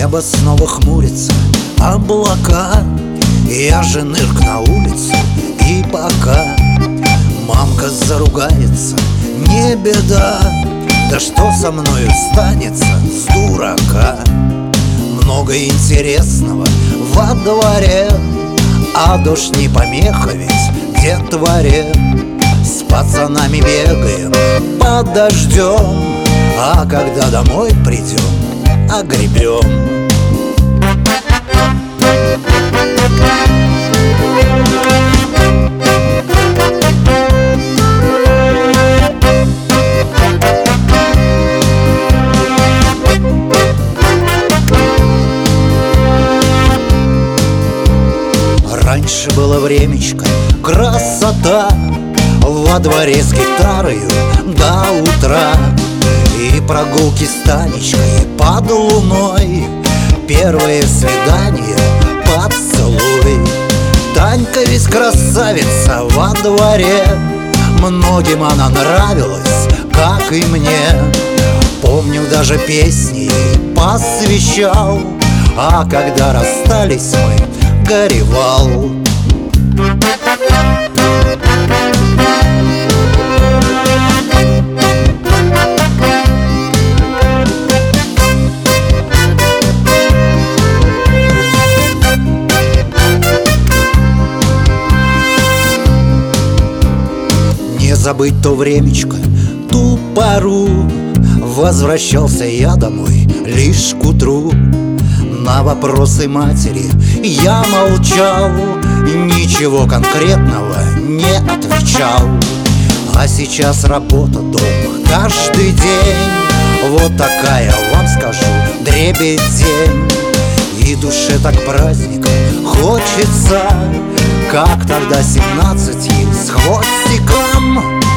Небо снова хмурится, облака. Я же нырк на улицу, и пока мамка заругается, не беда. Да что со мною станется с дурака? Много интересного во дворе, а дождь не помеха ведь детворе. С пацанами бегаем под дождем, а когда домой придем, огребем. Раньше было времечко, красота, во дворе с гитарою до утра. И прогулки с Танечкой под луной, первое свидание, поцелуй. Танька ведь красавица во дворе, многим она нравилась, как и мне. Помню, даже песни ей посвящал, а когда расстались мы, горевал. Не забыть то времечко, ту пору. Возвращался я домой лишь к утру. На вопросы матери я молчал, ничего конкретного не отвечал. А сейчас работа, дом, каждый день. Вот такая, вам скажу, дребедень. И душе так праздника хочется, как тогда 17 с хвостиком.